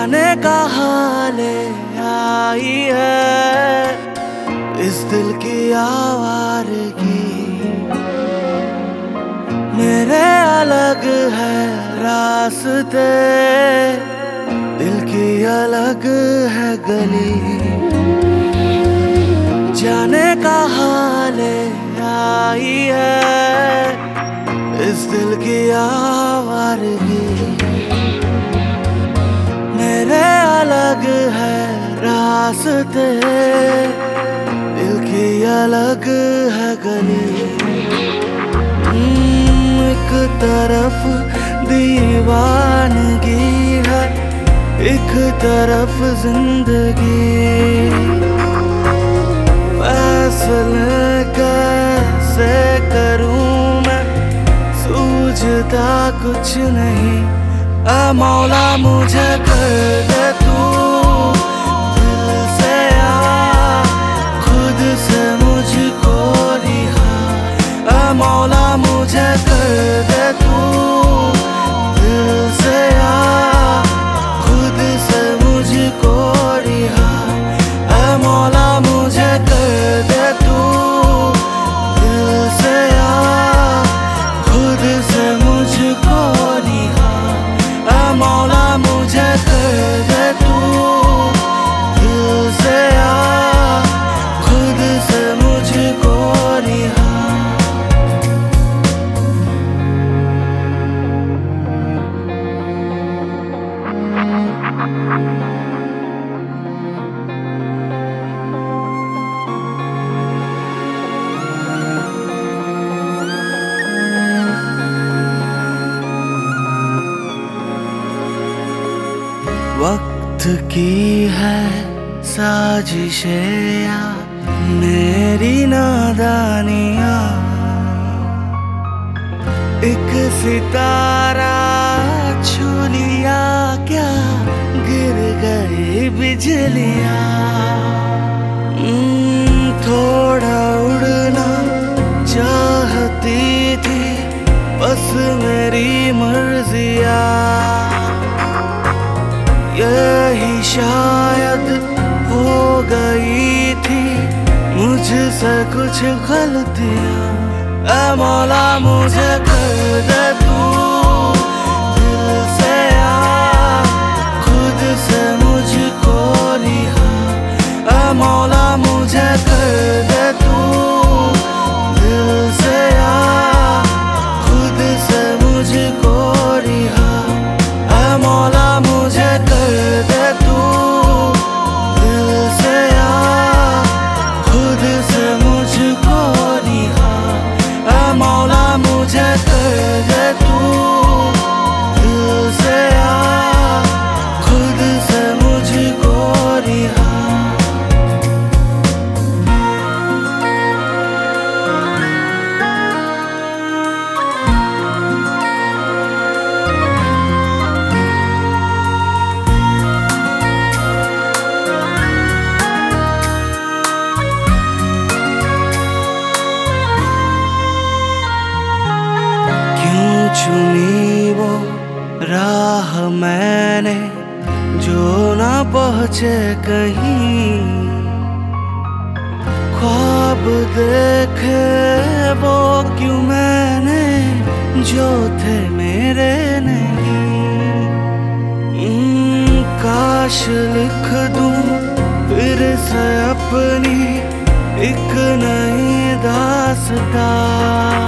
जाने कहाँ ले आई है इस दिल की आवारगी। मेरे अलग है रास्ते, दिल की अलग है गली। जाने कहाँ ले आई है इस दिल की आवारगी। मेरे अलग है रास्ते, दिल की अलग है गली। एक तरफ दीवानगी है, एक तरफ जिंदगी। फैसले कैसे करूं मैं, सूझता कुछ नहीं। ऐ मौला मुझे कर दे तू दिल से आ, खुद से मुझको रिहा। ऐ मौला मुझे कर दे तू दिल से आ, खुद से मुझको रिहा। ऐ मौला मुझे कर दे तू दिल से आ, खुद से मुझको रिहा। ऐ मौला मुझे कर दे तू दिल से आ, खुद से मुझको रिहा। वक्त की है साजिशें या मेरी नादानियाँ। एक सितारा छू लिया क्या, गिर गई बिजलियाँ। थोड़ा उड़ना चाहती थी बस मेरी मर्जियाँ। यही शायद हो गई थी मुझसे कुछ गलतियाँ। ऐ मौला मुझे कर दे तू दिल से आ, खुद से मुझको रिहा। ऐ मौला मुझे कर दे तू दिल से आ, खुद से मुझको रिहा। ऐ मौला मुझे कर दे तू दिल से आ, खुद से मुझको रिहा। ऐ मौला मुझे कर दे तू दिल से आ, खुद से मुझको रिहा। चुनी वो राह मैंने जो ना पहुँचे कहीं। ख्वाब देखे वो क्यों मैंने जो थे मेरे नहीं। काश लिख दूं फिर से अपनी एक नई दास्तां।